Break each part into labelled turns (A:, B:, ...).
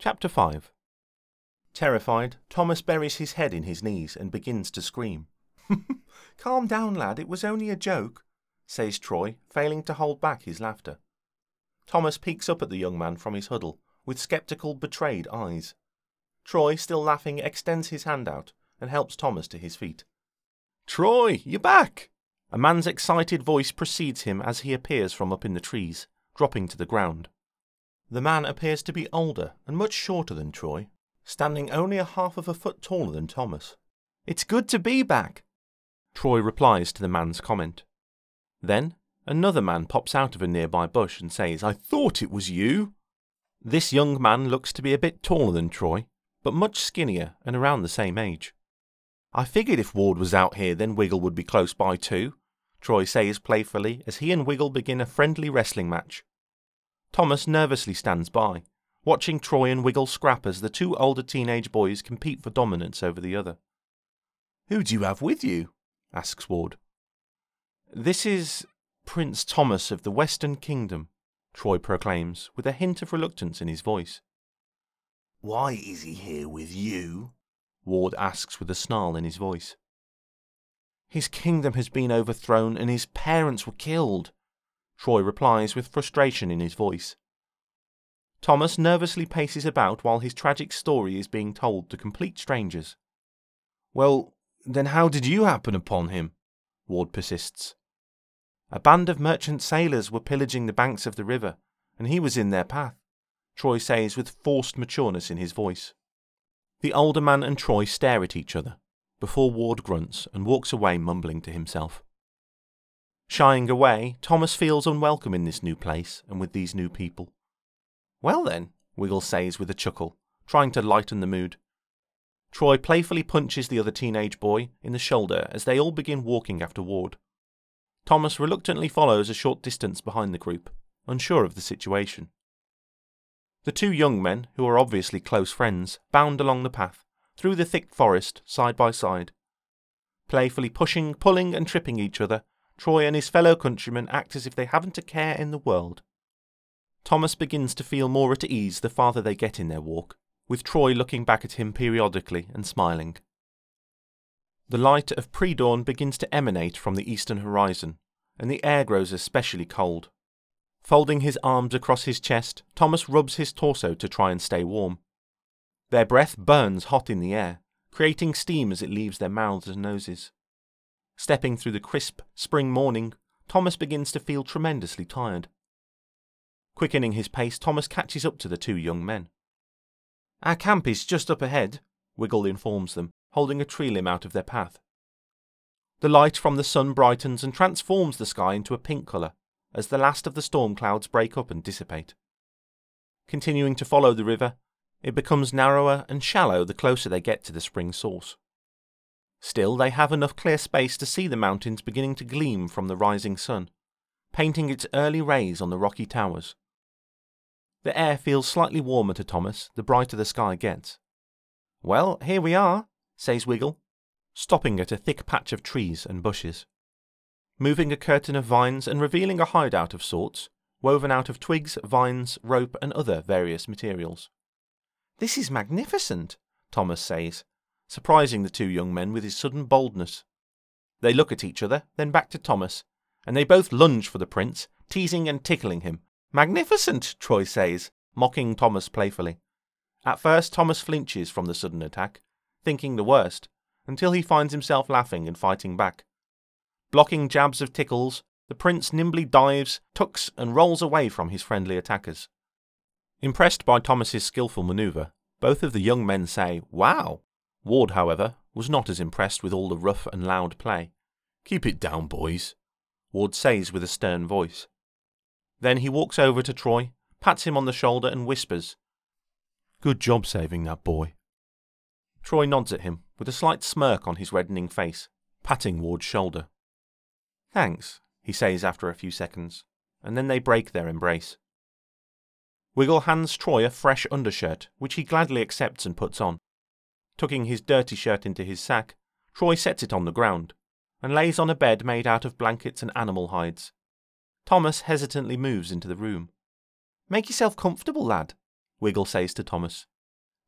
A: Chapter 5. Terrified, Thomas buries his head in his knees and begins to scream. "Calm down, lad, it was only a joke," says Troy, failing to hold back his laughter. Thomas peeks up at the young man from his huddle, with sceptical, betrayed eyes. Troy, still laughing, extends his hand out and helps Thomas to his feet. "Troy, you're back!" A man's excited voice precedes him as he appears from up in the trees, dropping to the ground. The man appears to be older and much shorter than Troy, standing only a half of a foot taller than Thomas. "It's good to be back," Troy replies to the man's comment. Then, another man pops out of a nearby bush and says, "I thought it was you." This young man looks to be a bit taller than Troy, but much skinnier and around the same age. "I figured if Ward was out here, then Wiggle would be close by too," Troy says playfully as he and Wiggle begin a friendly wrestling match. Thomas nervously stands by, watching Troy and Wiggle scrap as the two older teenage boys compete for dominance over the other. "Who do you have with you?" asks Ward. "This is Prince Thomas of the Western Kingdom," Troy proclaims, with a hint of reluctance in his voice.
B: "Why is he here with you?"
A: Ward asks with a snarl in his voice. "His kingdom has been overthrown and his parents were killed," Troy replies with frustration in his voice. Thomas nervously paces about while his tragic story is being told to complete strangers. "Well, then how did you happen upon him?" Ward persists. "A band of merchant sailors were pillaging the banks of the river, and he was in their path," Troy says with forced matureness in his voice. The older man and Troy stare at each other, before Ward grunts and walks away mumbling to himself. Shying away, Thomas feels unwelcome in this new place and with these new people. "Well then," Wiggle says with a chuckle, trying to lighten the mood. Troy playfully punches the other teenage boy in the shoulder as they all begin walking after Ward. Thomas reluctantly follows a short distance behind the group, unsure of the situation. The two young men, who are obviously close friends, bound along the path, through the thick forest, side by side. Playfully pushing, pulling and tripping each other, Troy and his fellow countrymen act as if they haven't a care in the world. Thomas begins to feel more at ease the farther they get in their walk, with Troy looking back at him periodically and smiling. The light of pre-dawn begins to emanate from the eastern horizon, and the air grows especially cold. Folding his arms across his chest, Thomas rubs his torso to try and stay warm. Their breath burns hot in the air, creating steam as it leaves their mouths and noses. Stepping through the crisp, spring morning, Thomas begins to feel tremendously tired. Quickening his pace, Thomas catches up to the two young men. "Our camp is just up ahead," Wiggle informs them, holding a tree limb out of their path. The light from the sun brightens and transforms the sky into a pink colour, as the last of the storm clouds break up and dissipate. Continuing to follow the river, it becomes narrower and shallow the closer they get to the spring source. Still, they have enough clear space to see the mountains beginning to gleam from the rising sun, painting its early rays on the rocky towers. The air feels slightly warmer to Thomas the brighter the sky gets. "Well, here we are," says Wiggle, stopping at a thick patch of trees and bushes. Moving a curtain of vines and revealing a hideout of sorts, woven out of twigs, vines, rope and other various materials. "This is magnificent," Thomas says, surprising the two young men with his sudden boldness. They look at each other, then back to Thomas, and they both lunge for the prince, teasing and tickling him. "Magnificent," Troy says, mocking Thomas playfully. At first Thomas flinches from the sudden attack, thinking the worst, until he finds himself laughing and fighting back. Blocking jabs of tickles, the prince nimbly dives, tucks and rolls away from his friendly attackers. Impressed by Thomas's skillful manoeuvre, both of the young men say, "Wow!" Ward, however, was not as impressed with all the rough and loud play. "Keep it down, boys," Ward says with a stern voice. Then he walks over to Troy, pats him on the shoulder and whispers, "Good job saving that boy." Troy nods at him, with a slight smirk on his reddening face, patting Ward's shoulder. "Thanks," he says after a few seconds, and then they break their embrace. Wiggle hands Troy a fresh undershirt, which he gladly accepts and puts on. Tucking his dirty shirt into his sack, Troy sets it on the ground, and lays on a bed made out of blankets and animal hides. Thomas hesitantly moves into the room. "Make yourself comfortable, lad," Wiggle says to Thomas,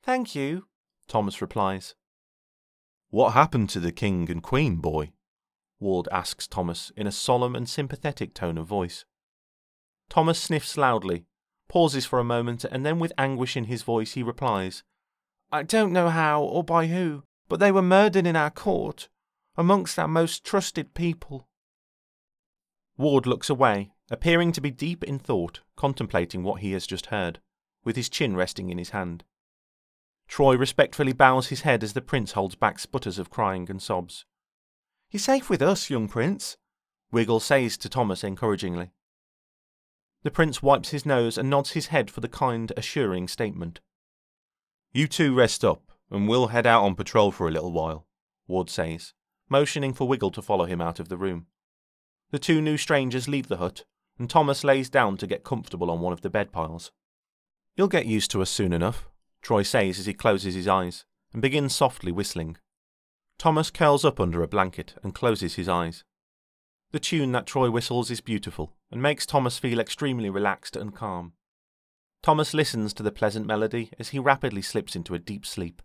A: "Thank you," Thomas replies. "What happened to the king and queen, boy?" Ward asks Thomas in a solemn and sympathetic tone of voice. Thomas sniffs loudly, pauses for a moment, and then with anguish in his voice he replies, "I don't know how or by who, but they were murdered in our court, amongst our most trusted people." Ward looks away, appearing to be deep in thought, contemplating what he has just heard, with his chin resting in his hand. Troy respectfully bows his head as the prince holds back sputters of crying and sobs. "You're safe with us, young prince," Wiggle says to Thomas encouragingly. The prince wipes his nose and nods his head for the kind, assuring statement. "You two rest up, and we'll head out on patrol for a little while," Ward says, motioning for Wiggle to follow him out of the room. The two new strangers leave the hut, and Thomas lays down to get comfortable on one of the bed piles. "You'll get used to us soon enough," Troy says as he closes his eyes, and begins softly whistling. Thomas curls up under a blanket and closes his eyes. The tune that Troy whistles is beautiful, and makes Thomas feel extremely relaxed and calm. Thomas listens to the pleasant melody as he rapidly slips into a deep sleep.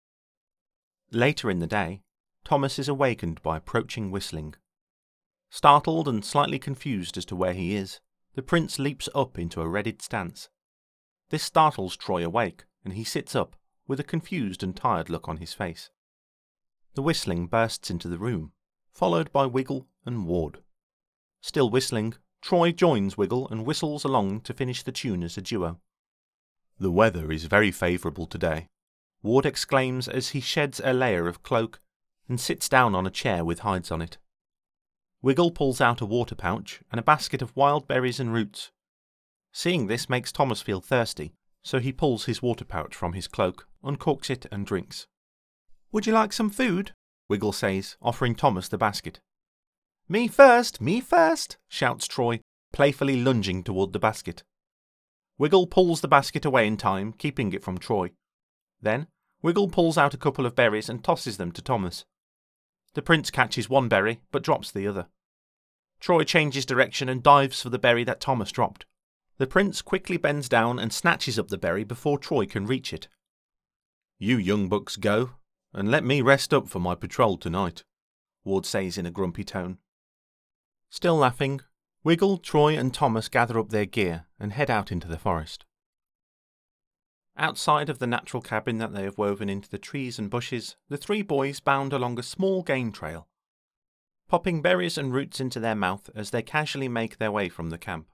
A: Later in the day, Thomas is awakened by approaching whistling. Startled and slightly confused as to where he is, the prince leaps up into a readied stance. This startles Troy awake, and he sits up, with a confused and tired look on his face. The whistling bursts into the room, followed by Wiggle and Ward. Still whistling, Troy joins Wiggle and whistles along to finish the tune as a duo. "The weather is very favourable today," Ward exclaims as he sheds a layer of cloak and sits down on a chair with hides on it. Wiggle pulls out a water pouch and a basket of wild berries and roots. Seeing this makes Thomas feel thirsty, so he pulls his water pouch from his cloak, uncorks it and drinks. "Would you like some food?" Wiggle says, offering Thomas the basket. Me first, shouts Troy, playfully lunging toward the basket. Wiggle pulls the basket away in time, keeping it from Troy. Then, Wiggle pulls out a couple of berries and tosses them to Thomas. The prince catches one berry, but drops the other. Troy changes direction and dives for the berry that Thomas dropped. The prince quickly bends down and snatches up the berry before Troy can reach it. "You young bucks go, and let me rest up for my patrol tonight," Ward says in a grumpy tone. Still laughing, Wiggle, Troy and Thomas gather up their gear and head out into the forest. Outside of the natural cabin that they have woven into the trees and bushes, the three boys bound along a small game trail, popping berries and roots into their mouth as they casually make their way from the camp.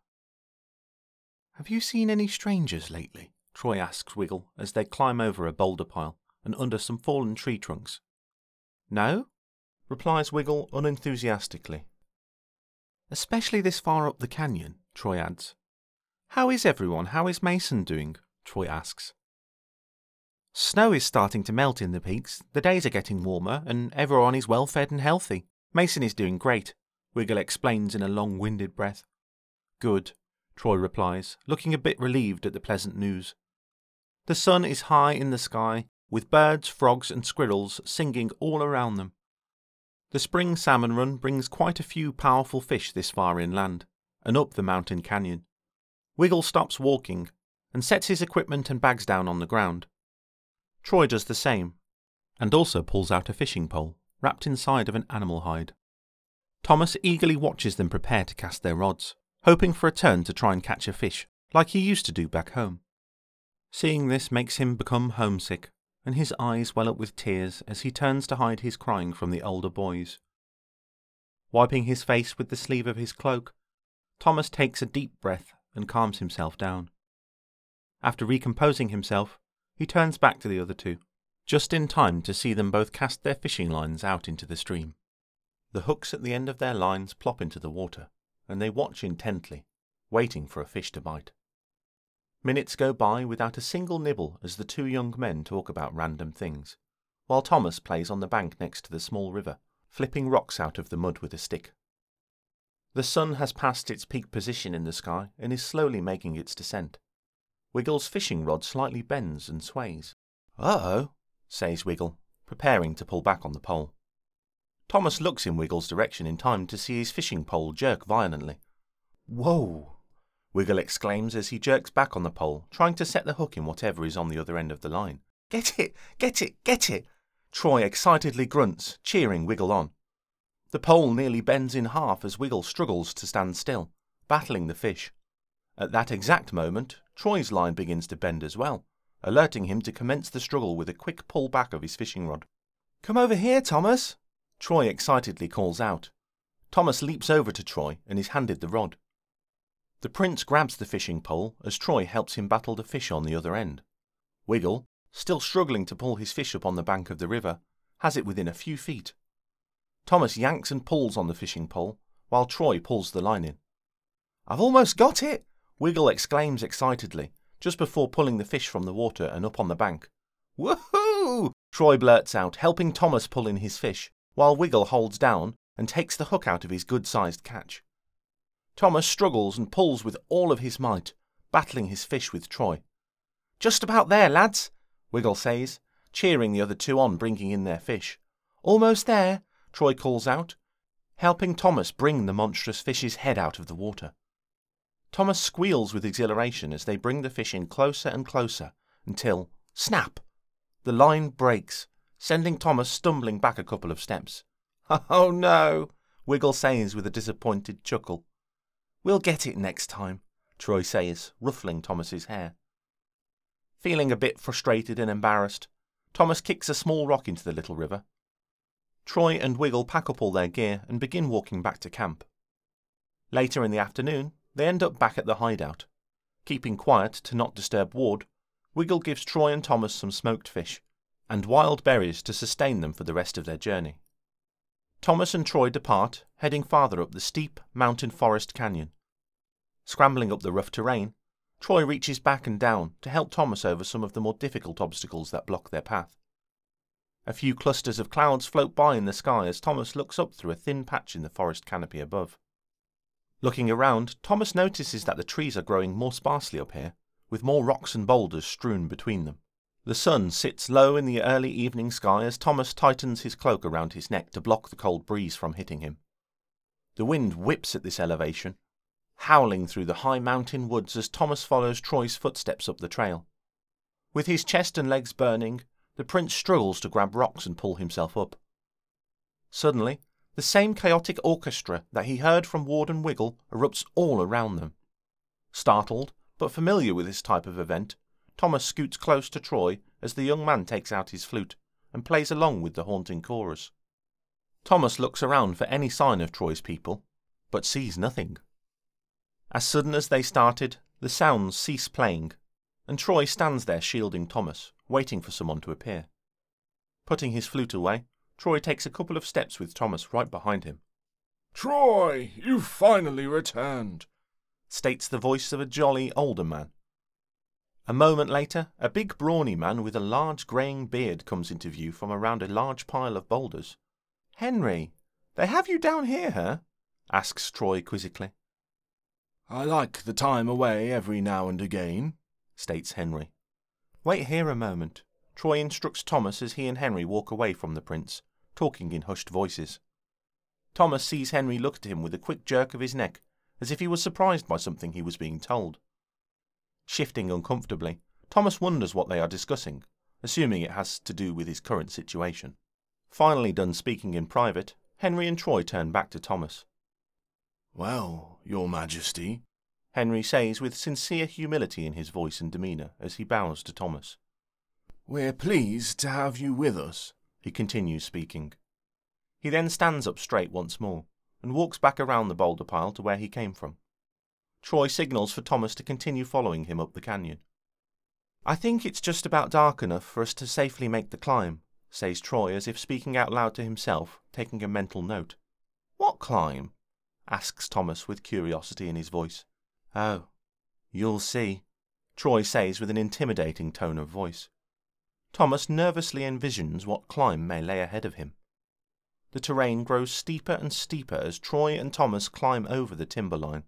A: "Have you seen any strangers lately?" Troy asks Wiggle as they climb over a boulder pile and under some fallen tree trunks. "No?" replies Wiggle unenthusiastically. "Especially this far up the canyon," Troy adds. "How is everyone? How is Mason doing?" Troy asks. "Snow is starting to melt in the peaks, the days are getting warmer, and everyone is well fed and healthy. Mason is doing great," Wiggle explains in a long-winded breath. "Good," Troy replies, looking a bit relieved at the pleasant news. The sun is high in the sky, with birds, frogs and squirrels singing all around them. The spring salmon run brings quite a few powerful fish this far inland, and up the mountain canyon. Wiggle stops walking, and sets his equipment and bags down on the ground. Troy does the same, and also pulls out a fishing pole, wrapped inside of an animal hide. Thomas eagerly watches them prepare to cast their rods, hoping for a turn to try and catch a fish, like he used to do back home. Seeing this makes him become homesick, and his eyes well up with tears as he turns to hide his crying from the older boys. Wiping his face with the sleeve of his cloak, Thomas takes a deep breath and calms himself down. After recomposing himself, he turns back to the other two, just in time to see them both cast their fishing lines out into the stream. The hooks at the end of their lines plop into the water, and they watch intently, waiting for a fish to bite. Minutes go by without a single nibble as the two young men talk about random things, while Thomas plays on the bank next to the small river, flipping rocks out of the mud with a stick. The sun has passed its peak position in the sky and is slowly making its descent. Wiggle's fishing rod slightly bends and sways. "Uh-oh," says Wiggle, preparing to pull back on the pole. Thomas looks in Wiggle's direction in time to see his fishing pole jerk violently. "Whoa!" Wiggle exclaims as he jerks back on the pole, trying to set the hook in whatever is on the other end of the line. Get it! Get it! Get it! Troy excitedly grunts, cheering Wiggle on. The pole nearly bends in half as Wiggle struggles to stand still, battling the fish. At that exact moment, Troy's line begins to bend as well, alerting him to commence the struggle with a quick pull back of his fishing rod. "Come over here, Thomas!" Troy excitedly calls out. Thomas leaps over to Troy and is handed the rod. The prince grabs the fishing pole as Troy helps him battle the fish on the other end. Wiggle, still struggling to pull his fish up on the bank of the river, has it within a few feet. Thomas yanks and pulls on the fishing pole, while Troy pulls the line in. "I've almost got it!" Wiggle exclaims excitedly, just before pulling the fish from the water and up on the bank. "Woohoo!" Troy blurts out, helping Thomas pull in his fish, while Wiggle holds down and takes the hook out of his good-sized catch. Thomas struggles and pulls with all of his might, battling his fish with Troy. "Just about there, lads," Wiggle says, cheering the other two on, bringing in their fish. "Almost there," Troy calls out, helping Thomas bring the monstrous fish's head out of the water. Thomas squeals with exhilaration as they bring the fish in closer and closer until, snap! The line breaks, sending Thomas stumbling back a couple of steps. "Oh no," Wiggle says with a disappointed chuckle. "We'll get it next time," Troy says, ruffling Thomas's hair. Feeling a bit frustrated and embarrassed, Thomas kicks a small rock into the little river. Troy and Wiggle pack up all their gear and begin walking back to camp. Later in the afternoon, they end up back at the hideout. Keeping quiet to not disturb Ward, Wiggle gives Troy and Thomas some smoked fish and wild berries to sustain them for the rest of their journey. Thomas and Troy depart, heading farther up the steep mountain forest canyon. Scrambling up the rough terrain, Troy reaches back and down to help Thomas over some of the more difficult obstacles that block their path. A few clusters of clouds float by in the sky as Thomas looks up through a thin patch in the forest canopy above. Looking around, Thomas notices that the trees are growing more sparsely up here, with more rocks and boulders strewn between them. The sun sits low in the early evening sky as Thomas tightens his cloak around his neck to block the cold breeze from hitting him. The wind whips at this elevation, howling through the high mountain woods as Thomas follows Troy's footsteps up the trail. With his chest and legs burning, the prince struggles to grab rocks and pull himself up. Suddenly, the same chaotic orchestra that he heard from Ward and Wiggle erupts all around them. Startled, but familiar with this type of event, Thomas scoots close to Troy as the young man takes out his flute and plays along with the haunting chorus. Thomas looks around for any sign of Troy's people, but sees nothing. As sudden as they started, the sounds cease playing, and Troy stands there shielding Thomas, waiting for someone to appear. Putting his flute away, Troy takes a couple of steps with Thomas right behind him.
C: "Troy, you've finally returned,"
A: states the voice of a jolly older man. A moment later, a big brawny man with a large greying beard comes into view from around a large pile of boulders. "Henry, they have you down here, huh?" asks Troy quizzically.
C: "I like the time away every now and again," states Henry.
A: "Wait here a moment," Troy instructs Thomas as he and Henry walk away from the prince, talking in hushed voices. Thomas sees Henry look at him with a quick jerk of his neck, as if he was surprised by something he was being told. Shifting uncomfortably, Thomas wonders what they are discussing, assuming it has to do with his current situation. Finally done speaking in private, Henry and Troy turn back to Thomas.
B: "Well, Your Majesty,"
A: Henry says with sincere humility in his voice and demeanour as he bows to Thomas.
B: "we're pleased to have you with us,"
A: he continues speaking. He then stands up straight once more and walks back around the boulder pile to where he came from. Troy signals for Thomas to continue following him up the canyon. "I think it's just about dark enough for us to safely make the climb," says Troy as if speaking out loud to himself, taking a mental note. "What climb?" asks Thomas with curiosity in his voice. "Oh, you'll see," Troy says with an intimidating tone of voice. Thomas nervously envisions what climb may lay ahead of him. The terrain grows steeper and steeper as Troy and Thomas climb over the timberline.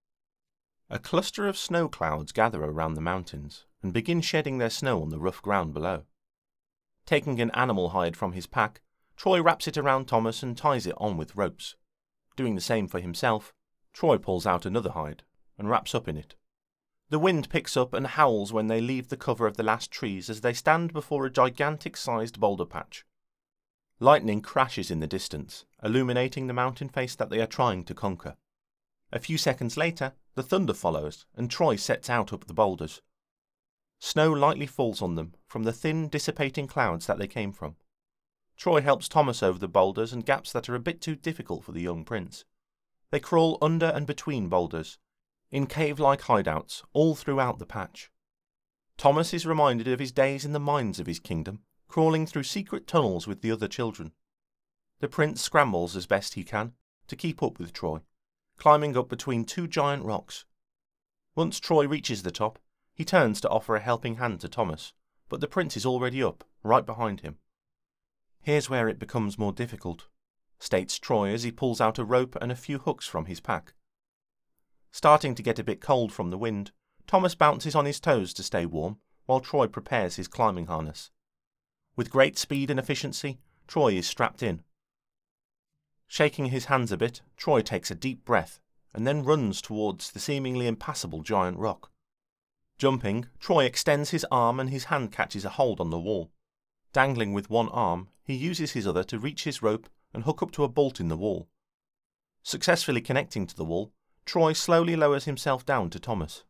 A: A cluster of snow clouds gather around the mountains and begin shedding their snow on the rough ground below. Taking an animal hide from his pack, Troy wraps it around Thomas and ties it on with ropes. Doing the same for himself, Troy pulls out another hide and wraps up in it. The wind picks up and howls when they leave the cover of the last trees as they stand before a gigantic-sized boulder patch. Lightning crashes in the distance, illuminating the mountain face that they are trying to conquer. A few seconds later, the thunder follows, and Troy sets out up the boulders. Snow lightly falls on them from the thin, dissipating clouds that they came from. Troy helps Thomas over the boulders and gaps that are a bit too difficult for the young prince. They crawl under and between boulders, in cave-like hideouts all throughout the patch. Thomas is reminded of his days in the mines of his kingdom, crawling through secret tunnels with the other children. The prince scrambles as best he can to keep up with Troy, climbing up between two giant rocks. Once Troy reaches the top, he turns to offer a helping hand to Thomas, but the prince is already up, right behind him. "Here's where it becomes more difficult," states Troy as he pulls out a rope and a few hooks from his pack. Starting to get a bit cold from the wind, Thomas bounces on his toes to stay warm, while Troy prepares his climbing harness. With great speed and efficiency, Troy is strapped in. Shaking his hands a bit, Troy takes a deep breath, and then runs towards the seemingly impassable giant rock. Jumping, Troy extends his arm and his hand catches a hold on the wall. Dangling with one arm, he uses his other to reach his rope and hook up to a bolt in the wall. Successfully connecting to the wall, Troy slowly lowers himself down to Thomas.